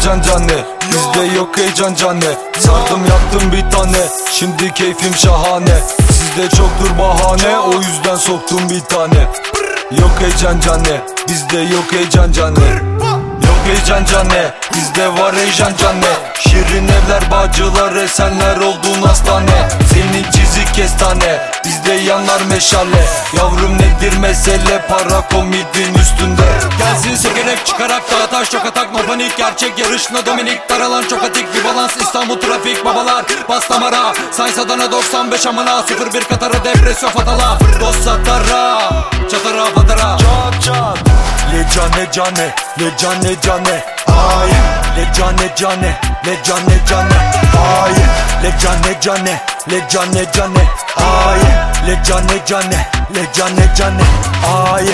heyecan canne, bizde yok heyecan canne. Sardım yaptım bir tane, şimdi keyfim şahane. Sizde çoktur bahane, o yüzden soktum bir tane. Yok heyecan canne, bizde yok heyecan canne. Yok heyecan canne, bizde var heyecan canne. Şirin evler, bacılar, esenler oldun hastane. Senin çizik kestane, bizde yanar meşale. Yavrum nedir mesele, para komidin üstünde. Gelsin sekerek çıkarak dağa taş çok atak. No panik, gerçek yarışına Dominik. Daralan çok atik bir balans, İstanbul trafik babalar bas damara. Sayns Adana 95 amına 01 Katar'a depresyon fatala. Dost satara, çatara patara. Çat çat. Le cane cane, le cane cane. Ay, le cane cane, le cane cane. Ay, le cane cane, le cane cane. Ay, le cane cane, le cane cane. Ay.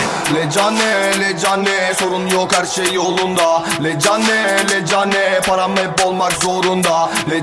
Le cane, sorun yok her şey yolunda. Le cane, param hep olmak zorunda. Le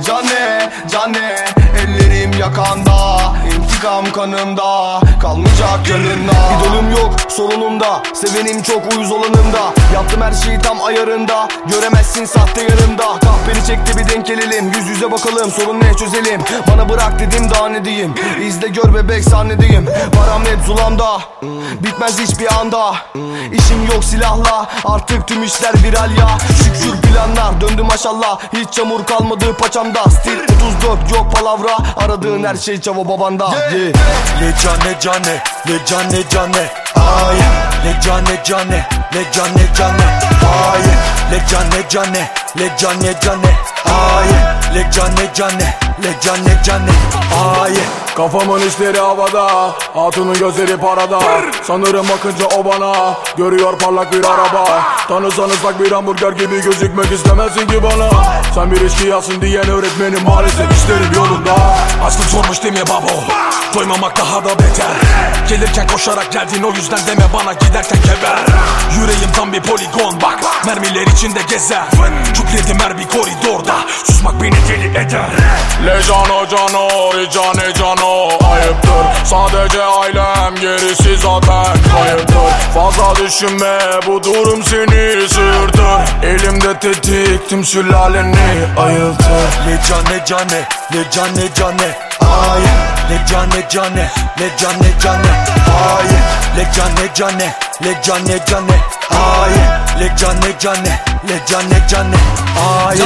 cane, ellerim yakanda. İntikam kanımda, kalmayacak yanında. İdolüm yok, sorunumda. Sevenim çok, uyuz olanımda. Yaptım her şeyi tam ayarında. Göremezsin sahte yanımda. Kahperi çekti bir denk gelelim. Yüz yüze bakalım, sorun ne çözelim. Bana bırak dedim, daha ne diyeyim. İzle gör bebek, sahnedeyim. Param hep zulamda, bitmez hiçbir anda. İşim yok silahla, artık tüm işler viral ya. Şükür planlar döndü maşallah. Hiç çamur kalmadı paçamda. Stil 34 yok palavra. Aradığın her şey çavo babanda. Le cane cane, le cane cane. Ay, le cane cane, le cane cane. Ay, le cane cane, le cane cane. Ay, le cane cane, le cane cane. Ay. Kafamın işleri havada, hatunun gözleri parada. Sanırım bakınca o bana, görüyor parlak bir araba. Tanısanız bak bir hamburger gibi gözükmek istemezsin ki bana. Sen bir eşkıyasın diyen öğretmenim, maalesef işlerim yolunda. Açlık zormuş değil mi babo? Doymamak daha da beter. Gelirken koşarak geldin, o yüzden deme bana giderken geber. Yüreğim tam bir poligon bak, mermiler içinde gezer. Cukledim her bir koridorda, susmak beni deli eder. Le cano cano, cane cano. Ayıptır, sadece ailem, gerisi zaten kayıptır. Fazla düşünme, bu durum seni sırtır. Elimde tetik, tüm sülaleni ayıltır. Le cane cane, le cane cane. Ay, le cane cane, le cane cane. Ay, le cane cane, le cane cane. Ay, le cane cane, le cane cane. Ay.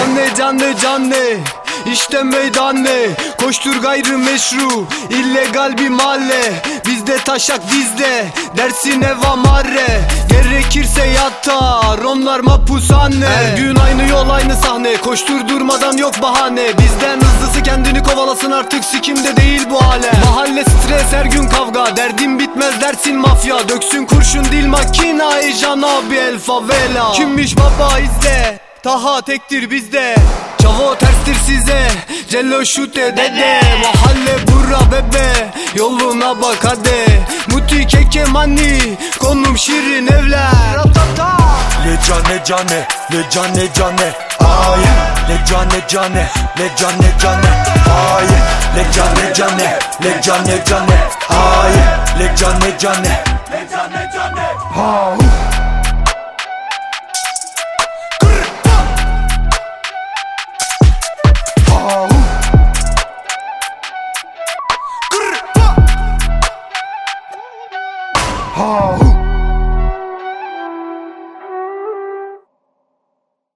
Canne işte meydan ne? Koştur gayrimeşru, illegal bir mahalle. Bizde taşak dizde, dersin eva marre. Gerekirse yatar, onlar mapushane. Her gün aynı yol aynı sahne, koştur durmadan yok bahane. Bizden hızlısı kendini kovalasın, artık sikimde değil bu alem. Mahalle stres, her gün kavga, derdim bitmez dersin mafya. Döksün kurşun dil makina, heyecan abi el favela. Kimmiş baba izle, Taha tektir bizde. Çavo terstir size, Cello şute dede. Mahalle bura bebe, yoluna bak hadi. Muti keke mani, konum şirin evler. Le cane cane, le cane cane. Ay, le cane cane, le cane cane. Ay, le cane cane, le cane cane. Ay, le cane cane, le cane cane. Ha. Oh.